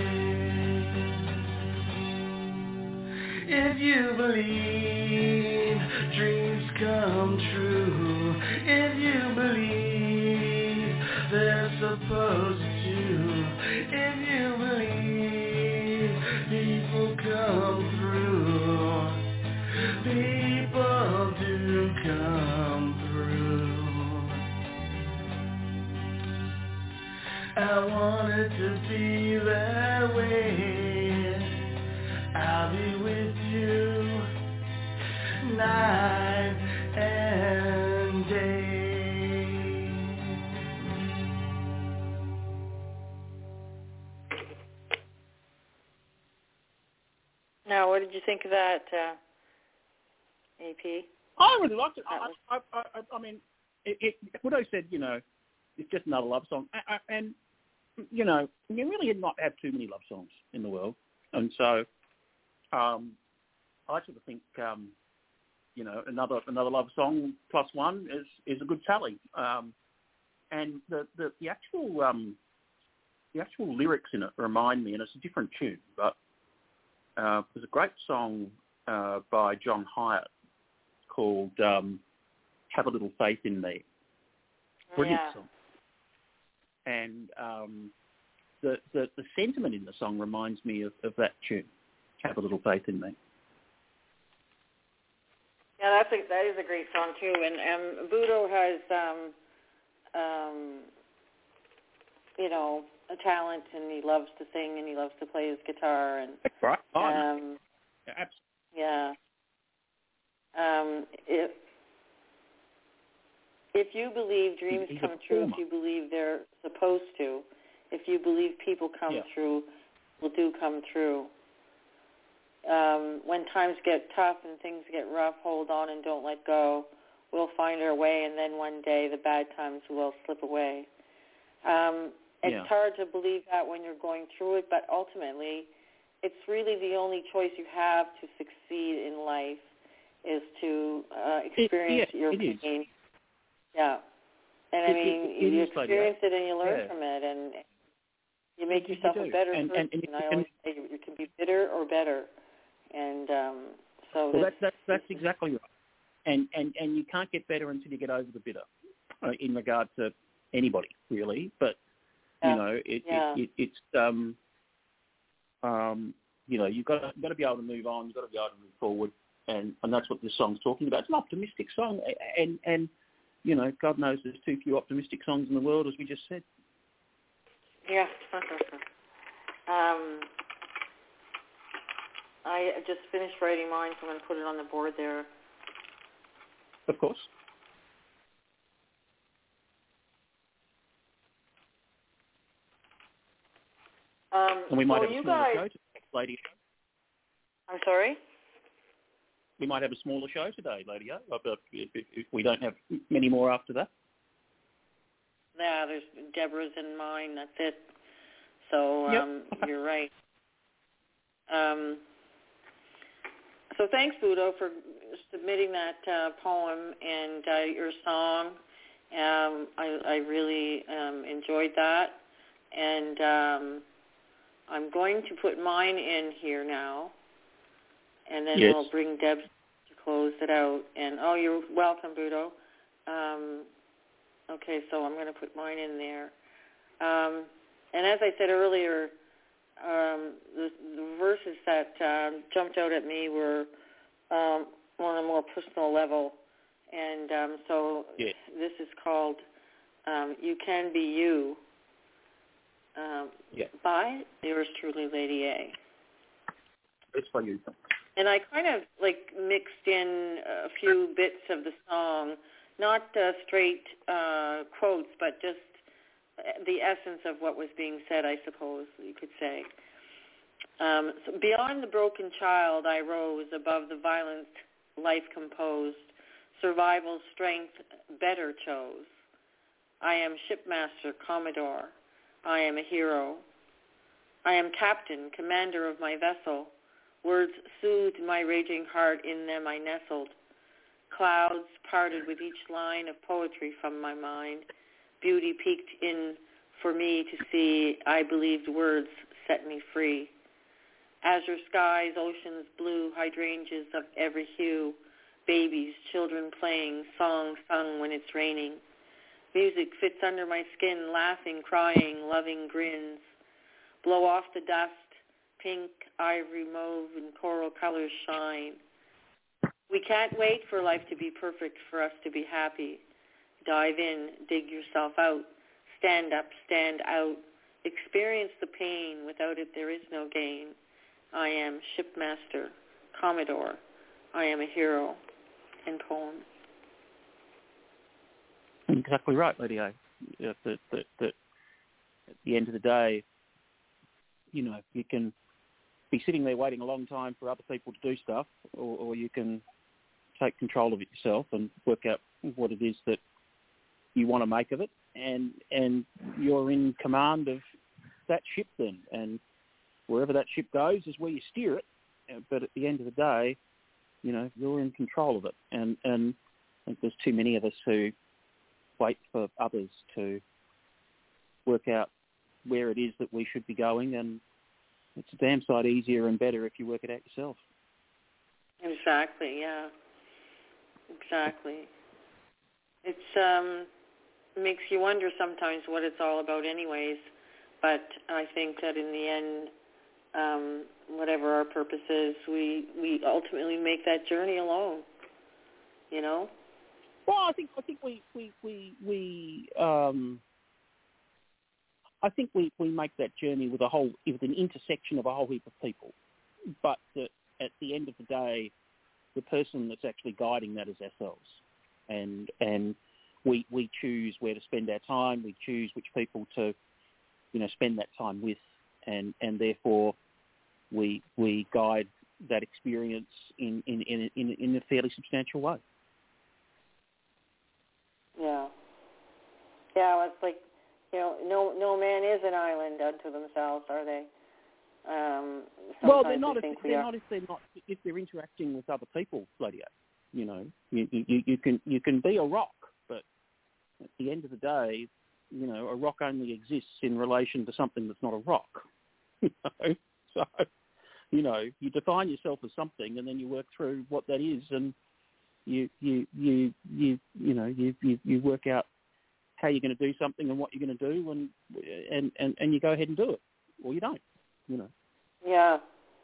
If you believe dreams come true, if you believe they're supposed to, if you believe people come through, people do come through. I want it to be that way. I'll be with you night and day. Now, what did you think of that, AP? I really liked it. I mean, what I said, it's just another love song. And you really not have too many love songs in the world. And so I sort of think, another love song plus one is a good tally. And the actual lyrics in it remind me, and it's a different tune, but there's a great song by John Hyatt called "Have a Little Faith in Me." Brilliant song. And the sentiment in the song reminds me of that tune, "Have a Little Faith in Me." Yeah, that is a great song too. And Budo has, a talent, and he loves to sing, and he loves to play his guitar. And right. Yeah. If you believe dreams come true, if you believe they're supposed to, if you believe people come true, will do come true. When times get tough and things get rough, hold on and don't let go. We'll find our way, and then one day the bad times will slip away. It's hard to believe that when you're going through it, but ultimately it's really the only choice you have to succeed in life is to experience your pain. Yeah. And you experience it and you learn from it, and you make yourself a better person. And I always say you can be bitter or better. And that's exactly right. And you can't get better until you get over the bitter, in regard to anybody really. But you've got to be able to move on. You've got to be able to move forward, and that's what this song's talking about. It's an optimistic song, and God knows there's too few optimistic songs in the world, as we just said. Yeah. I just finished writing mine, so I'm going to put it on the board there. Of course. And we might have a smaller show today, Lady. I'm sorry? We might have a smaller show today, Lady O, if we don't have many more after that. Yeah, there's Deborah's and mine, that's it. So you're right. So thanks, Budo, for submitting that poem and your song. I really enjoyed that. And I'm going to put mine in here now. And then we'll bring Deb to close it out. And, you're welcome, Budo. Okay, so I'm going to put mine in there. And as I said earlier, the verses that jumped out at me were on a more personal level. And this is called You Can Be You by yours truly, Lady A. It's for you. And I kind of mixed in a few bits of the song, not straight quotes, but just the essence of what was being said, I suppose you could say. So beyond the broken child, I rose above the violent life composed. Survival strength better chose. I am shipmaster, commodore. I am a hero. I am captain, commander of my vessel. Words soothed my raging heart, in them I nestled. Clouds parted with each line of poetry from my mind. Beauty peeked in for me to see. I believed words set me free. Azure skies, oceans blue, hydrangeas of every hue. Babies, children playing, songs sung when it's raining. Music fits under my skin, laughing, crying, loving grins. Blow off the dust, pink, ivory, mauve, and coral colors shine. We can't wait for life to be perfect, for us to be happy. Dive in, dig yourself out, stand up, stand out. Experience the pain, without it there is no gain. I am shipmaster, commodore. I am a hero. End poem. Exactly right, Lady A. That at the end of the day, you know, you can be sitting there waiting a long time for other people to do stuff, or you can take control of it yourself and work out what it is that you want to make of it, and you're in command of that ship then, and wherever that ship goes is where you steer it. But at the end of the day, you know, you're in control of it, and I think there's too many of us who wait for others to work out where it is that we should be going, and it's a damn sight easier and better if you work it out yourself. Exactly, yeah. Exactly. It's makes you wonder sometimes what it's all about anyways, but I think that in the end, whatever our purpose is, we ultimately make that journey alone, you know? Well, I think we make that journey with an intersection of a whole heap of people, but that at the end of the day, the person that's actually guiding that is ourselves, and we choose where to spend our time. We choose which people to, you know, spend that time with, and therefore we guide that experience in a fairly substantial way. Yeah. Yeah, it's like, you know, no man is an island unto themselves, are they? Well, they're not if they're interacting with other people, Lady A. You know, you can be a rock, but at the end of the day, you know, a rock only exists in relation to something that's not a rock. You know? So, you know, you define yourself as something, and then you work through what that is, and you work out how you're going to do something and what you're going to do, and you go ahead and do it, or you don't, you know. Yeah.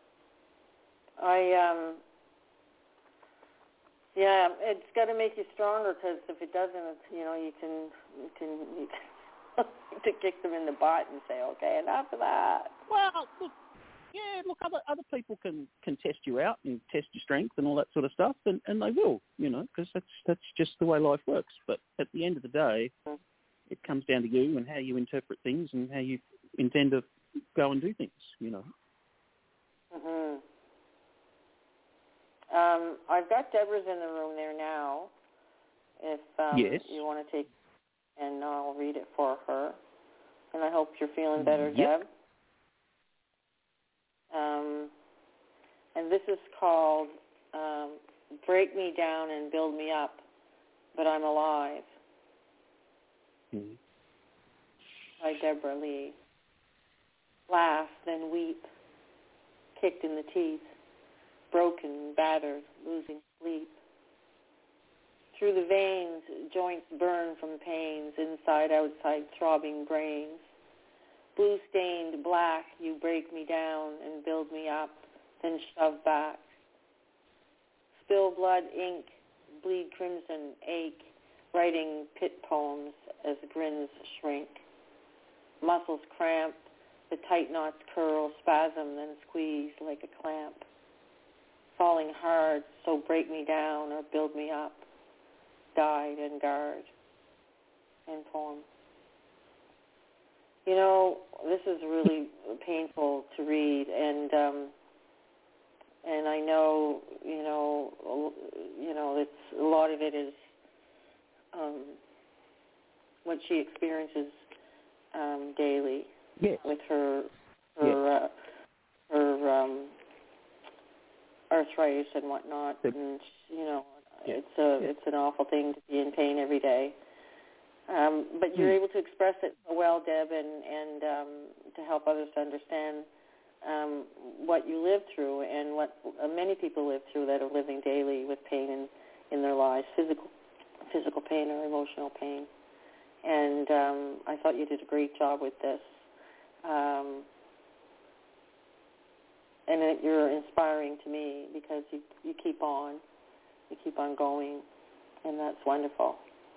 It's got to make you stronger, because if it doesn't, it's, you know, you can to kick them in the butt and say, okay, enough of that. Well, look, other people can test you out and test your strength and all that sort of stuff, and they will, you know, because that's just the way life works. But at the end of the day, it comes down to you and how you interpret things and how you intend to go and do things, you know. Mm-hmm. I've got Deborah's in the room there now. If yes. you want to take, and I'll read it for her. And I hope you're feeling better, yep. Deb. And this is called Break Me Down and Build Me Up, But I'm Alive, by Deborah Lee. Laugh, then weep, kicked in the teeth, broken, battered, losing sleep. Through the veins, joints burn from pains, inside, outside, throbbing brains. Blue-stained black, you break me down and build me up, then shove back. Spill blood, ink, bleed crimson, ache, writing pit poems as grins shrink. Muscles cramp, the tight knots curl, spasm, then squeeze like a clamp. Falling hard, so break me down or build me up. Guide and guard. End poem. You know, this is really painful to read, and I know, you know, it's a lot of it is what she experiences daily with her arthritis and whatnot, and it's an awful thing to be in pain every day. But you're able to express it so well, Deb, and to help others to understand what you live through and what many people live through that are living daily with pain in their lives, physical pain or emotional pain. And I thought you did a great job with this. And you're inspiring to me because you keep on going, and that's wonderful.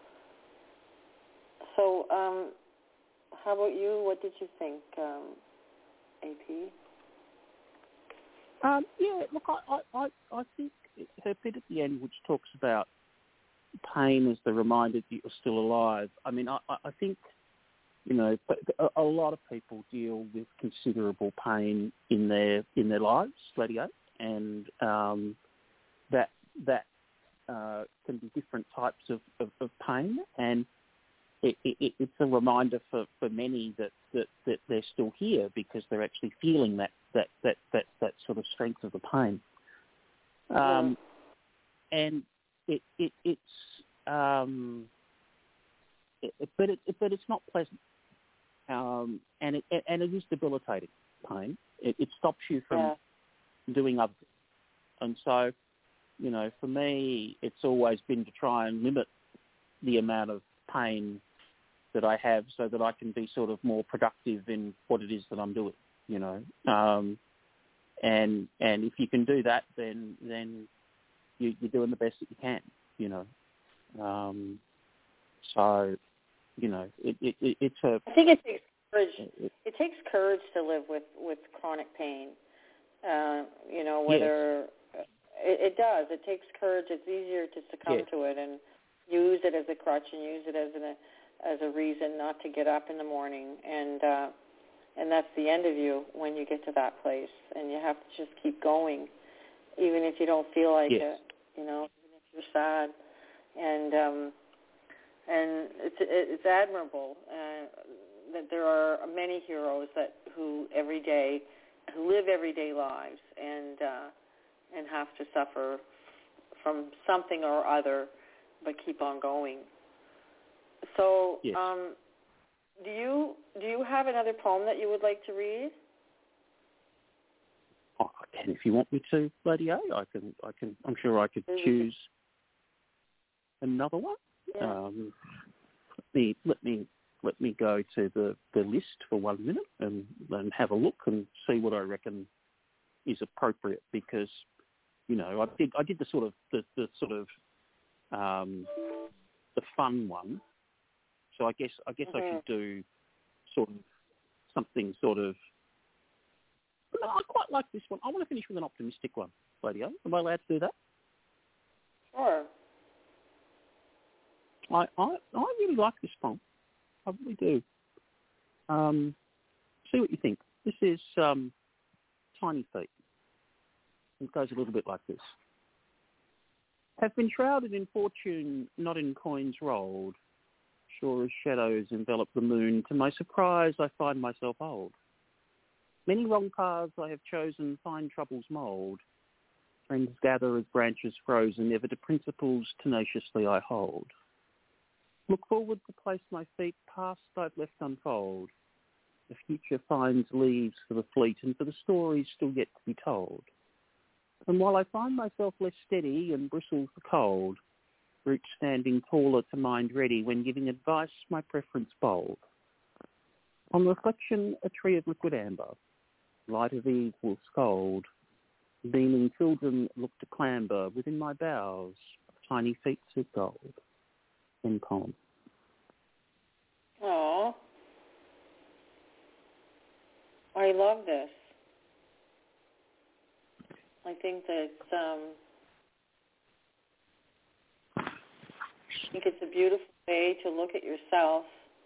So how about you? What did you think, AP? Look, I think her bit at the end, which talks about pain as the reminder that you're still alive. I mean, I think, a lot of people deal with considerable pain in their lives, Lady-O, and that can be different types of pain, and it's a reminder for many that they're still here because they're actually feeling that sort of strength of the pain. And but it's not pleasant, and it is debilitating pain. It stops you from doing other things, and so for me, it's always been to try and limit the amount of pain that I have so that I can be sort of more productive in what it is that I'm doing, and if you can do that, then you're doing the best that you can, so, it's a... I think it takes courage. It takes courage to live with chronic pain, whether... Yes. It does. It takes courage. It's easier to succumb to it and use it as a crutch and use it as a reason not to get up in the morning, and that's the end of you when you get to that place, and you have to just keep going, even if you don't feel like it, even if you're sad, and it's admirable that there are many heroes who live everyday lives and have to suffer from something or other, but keep on going. So, do you have another poem that you would like to read? I can, if you want me to, Lady-O. I can. I'm sure I could choose another one. Yeah. Let me go to the list for 1 minute and have a look and see what I reckon is appropriate, because I did the fun one. So I guess I should do sort of something sort of. I quite like this one. I want to finish with an optimistic one, Lady-O. Am I allowed to do that? Sure. I really like this poem. I really do. See what you think. This is Tiny Feet. It goes a little bit like this. Have been shrouded in fortune, not in coins rolled. Sure as shadows envelop the moon, to my surprise I find myself old. Many wrong paths I have chosen find troubles mould. Friends gather as branches frozen, ever to principles tenaciously I hold. Look forward to place my feet, past I've left unfold. The future finds leaves for the fleet, and for the stories still yet to be told. And while I find myself less steady and bristles the cold, roots standing taller to mind ready, when giving advice my preference bold. On reflection, a tree of liquid amber, light of eve will scold. Beaming children look to clamber within my boughs, tiny feet of gold. End poem. Aww. I love this. I think that it's a beautiful way to look at yourself,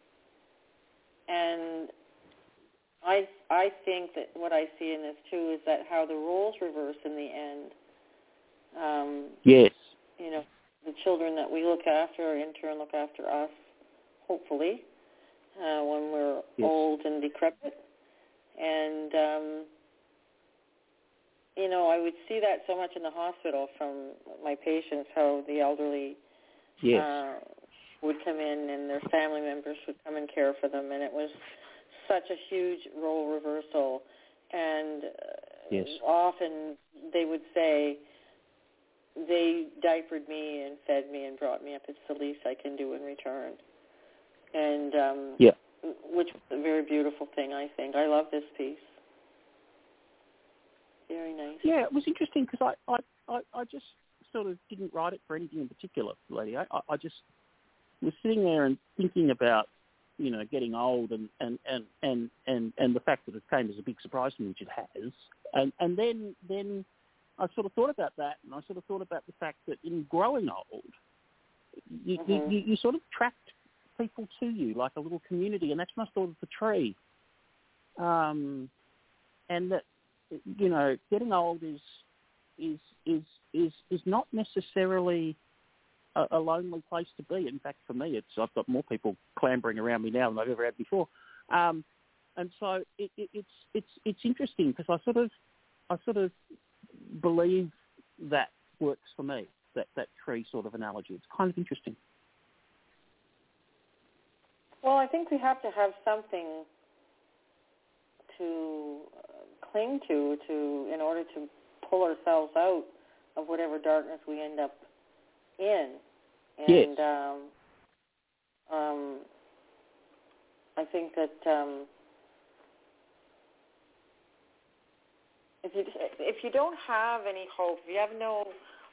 and I think that what I see in this too is that how the roles reverse in the end. Yes. The children that we look after in turn look after us, hopefully, when we're old and decrepit. And, I would see that so much in the hospital from my patients, how the elderly would come in and their family members would come and care for them. And it was such a huge role reversal. And often they would say, they diapered me and fed me and brought me up. It's the least I can do in return. And which was a very beautiful thing, I think. I love this piece. Very nice. Yeah, it was interesting because I just sort of didn't write it for anything in particular, Lady. I just was sitting there and thinking about, getting old and the fact that it came as a big surprise to me, which it has. And then I sort of thought about that, and I sort of thought about the fact that in growing old, you sort of attract people to you like a little community, and that's my thought of the tree. And that, getting old is not necessarily a lonely place to be. In fact, for me, I've got more people clambering around me now than I've ever had before. And so it's interesting because I sort of believe that works for me, that tree sort of analogy. It's kind of interesting. Well, I think we have to have something to cling to in order to pull ourselves out of whatever darkness we end up in. And I think that if you don't have any hope, if you have no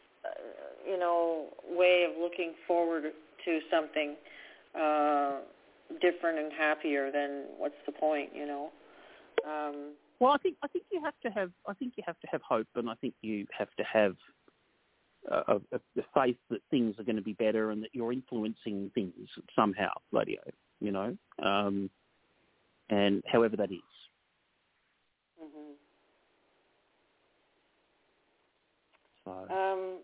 way of looking forward to something different and happier, then what's the point? Well, I think you have to have hope, and I think you have to have the faith that things are going to be better and that you're influencing things somehow, radio, and however that is. Mm-hmm. So.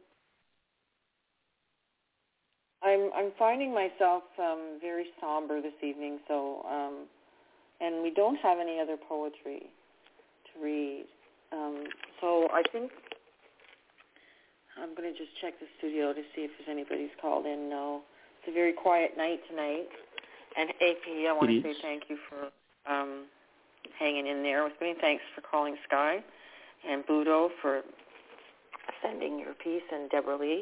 I'm finding myself very somber this evening, so and we don't have any other poetry to read. So I think I'm going to just check the studio to see if there's anybody's called in. No, it's a very quiet night tonight. And AP, I want to say thank you for hanging in there with me. Thanks for calling Sky, and Budo for sending your piece, and Deborah Lee.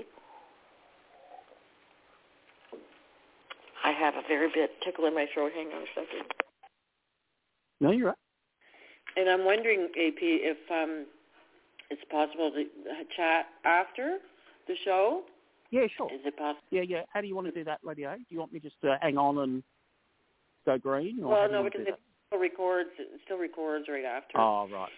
I have a very bit tickle in my throat. Hang on a second. No, you're right. And I'm wondering, AP, if it's possible to chat after the show? Yeah, sure. Is it possible? Yeah. How do you want to do that, Lady A? Do you want me just to hang on and go green? Or well, no, because it still records right after. Oh, right.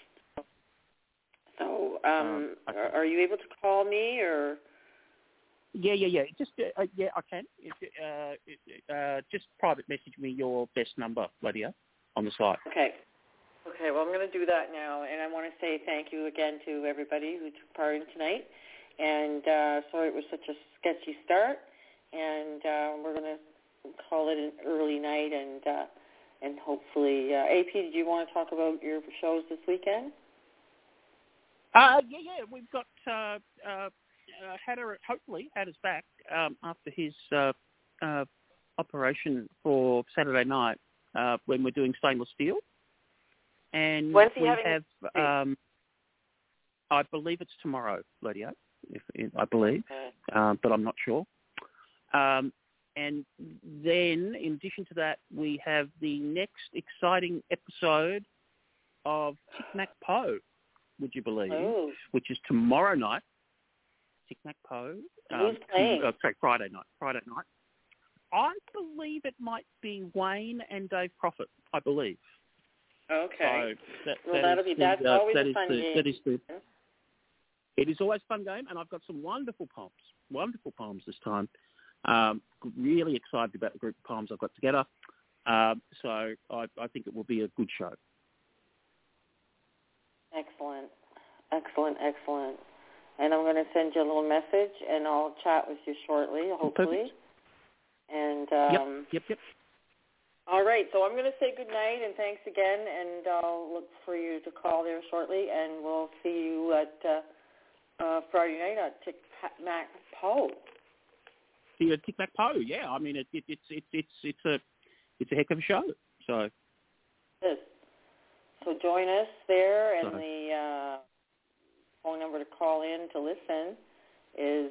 So, okay. Are you able to call me, or? Yeah. Just I can. Just private message me your best number, Lydia, on the site. Okay. Well, I'm going to do that now, and I want to say thank you again to everybody who took part in tonight. And sorry it was such a sketchy start, and we're going to call it an early night, and hopefully, AP, do you want to talk about your shows this weekend? Yeah. We've got Hadder's back after his operation for Saturday night when we're doing stainless steel. And when's he we having have, I believe it's tomorrow, Lydia, I believe, but I'm not sure. And then, in addition to that, we have the next exciting episode of Tic Mac Poe, would you believe, which is tomorrow night. Tic Mac Poe. Who's playing? Friday night. I believe it might be Wayne and Dave Prophet, I believe. Okay. So that's always a fun game. It is always a fun game, and I've got some wonderful poems this time. Really excited about the group of poems I've got together. So I think it will be a good show. Excellent. And I'm going to send you a little message, and I'll chat with you shortly, hopefully. Perfect. And yep. All right, so I'm going to say good night and thanks again, and I'll look for you to call there shortly, and we'll see you at Friday night at Tic Mac Po. The Tic Mac Po, yeah. I mean, it's a heck of a show. So. Yes. So join us there, and the phone number to call in to listen is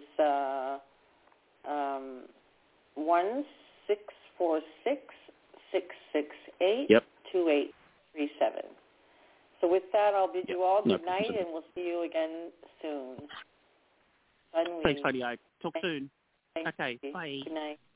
1-646-668-2837. So with that, I'll bid you all good night, and we'll see you again soon. Thanks, Lady A. Talk soon. Thanks. Okay, bye. Good night.